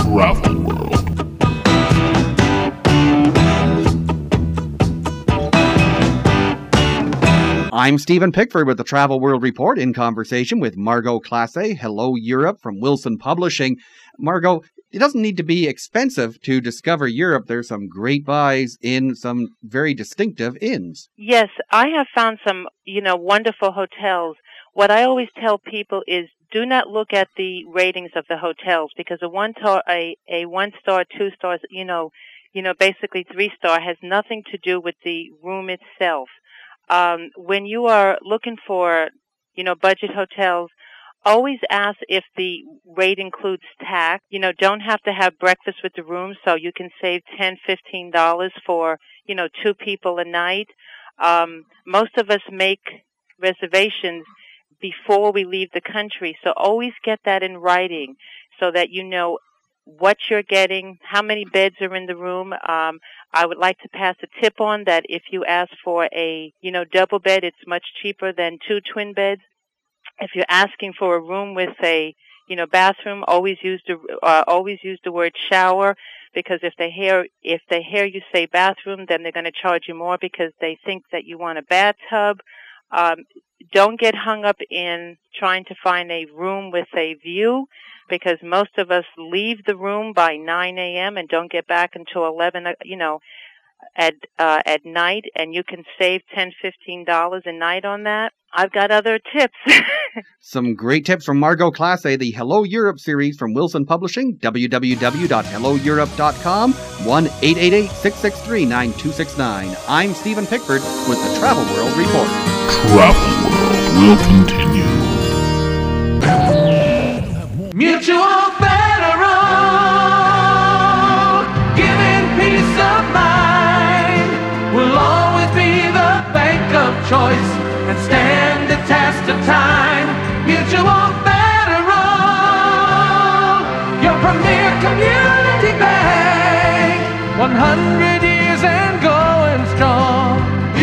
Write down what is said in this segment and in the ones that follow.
Travel World. I'm Stephen Pickford with the Travel World Report in conversation with Margot Classe, Hello Europe from Wilson Publishing. Margot, it doesn't need to be expensive to discover Europe. There's some great buys in some very distinctive inns. Yes, I have found some, wonderful hotels. What I always tell people is do not look at the ratings of the hotels, because a one-star, 2 stars, basically 3-star has nothing to do with the room itself. When you are looking for, budget hotels, always ask if the rate includes tax. Don't have to have breakfast with the room, so you can save $10, $15 for, 2 people a night. Most of us make reservations before we leave the country, so always get that in writing so that you know what you're getting, how many beds are in the room. I would like to pass a tip on that if you ask for a, double bed, it's much cheaper than 2 twin beds. If you're asking for a room with a, bathroom, always use the word shower, because if they hear you say bathroom, then they're going to charge you more because they think that you want a bathtub. Don't get hung up in trying to find a room with a view, because most of us leave the room by 9 a.m. and don't get back until 11, at night, and you can save $10, $15 a night on that. I've got other tips. Some great tips from Margot Classe, the Hello Europe series from Wilson Publishing, www.helloeurope.com, 1-888-663-9269. I'm Stephen Pickford with the Travel World Report. Travel World will continue. Mutual Federal, giving peace of mind, will always be the bank of choice and stand the test of time. Mutual Federal, your premier community bank, 100 years and going strong.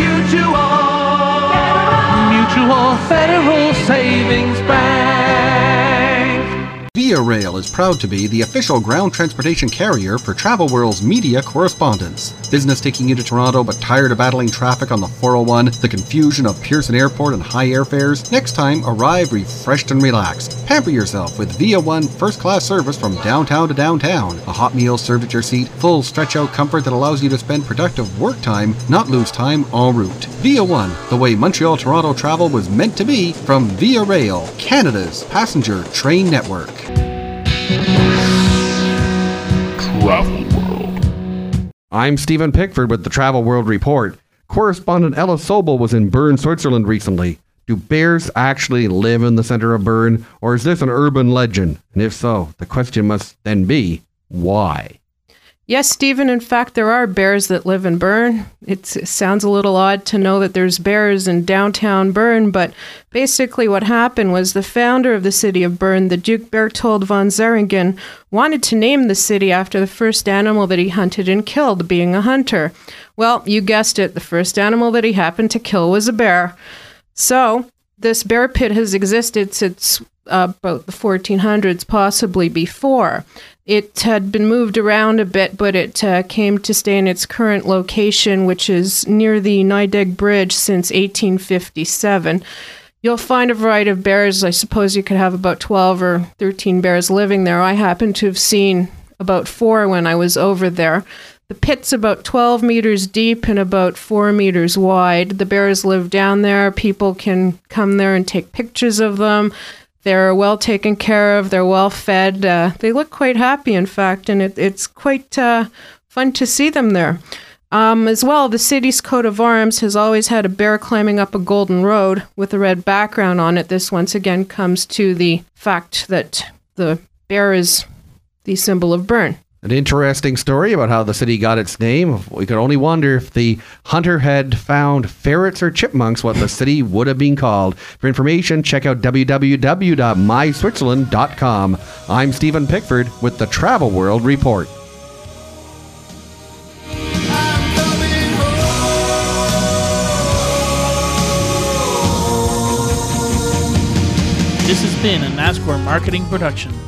Mutual Federal Savings Bank. Via Rail is proud to be the official ground transportation carrier for Travel World's media correspondence. Business taking you to Toronto but tired of battling traffic on the 401, the confusion of Pearson Airport and high airfares? Next time, arrive refreshed and relaxed. Pamper yourself with Via One first-class service from downtown to downtown. A hot meal served at your seat, full stretch-out comfort that allows you to spend productive work time, not lose time en route. Via One, the way Montreal-Toronto travel was meant to be, from Via Rail, Canada's passenger train network. Travel World. I'm Stephen Pickford with the Travel World Report. Correspondent Ella Sobel was in Bern, Switzerland recently. Do bears actually live in the center of Bern, or is this an urban legend? And if so, the question must then be, why? Yes, Stephen, in fact, there are bears that live in Bern. It sounds a little odd to know that there's bears in downtown Bern, but basically what happened was the founder of the city of Bern, the Duke Berthold von Zeringen, wanted to name the city after the first animal that he hunted and killed, being a hunter. Well, you guessed it, the first animal that he happened to kill was a bear. So, this bear pit has existed since about the 1400s, possibly before. It had been moved around a bit, but it came to stay in its current location, which is near the Nideg Bridge since 1857. You'll find a variety of bears. I suppose you could have about 12 or 13 bears living there. I happen to have seen about 4 when I was over there. The pit's about 12 meters deep and about 4 meters wide. The bears live down there. People can come there and take pictures of them. They're well taken care of. They're well fed. They look quite happy, in fact, and it's quite fun to see them there. As well, the city's coat of arms has always had a bear climbing up a golden road with a red background on it. This once again comes to the fact that the bear is the symbol of Bern. An interesting story about how the city got its name. We could only wonder if the hunter had found ferrets or chipmunks, what the city would have been called. For information, check out www.myswitzerland.com. I'm Stephen Pickford with the Travel World Report. This has been a NASCAR marketing production.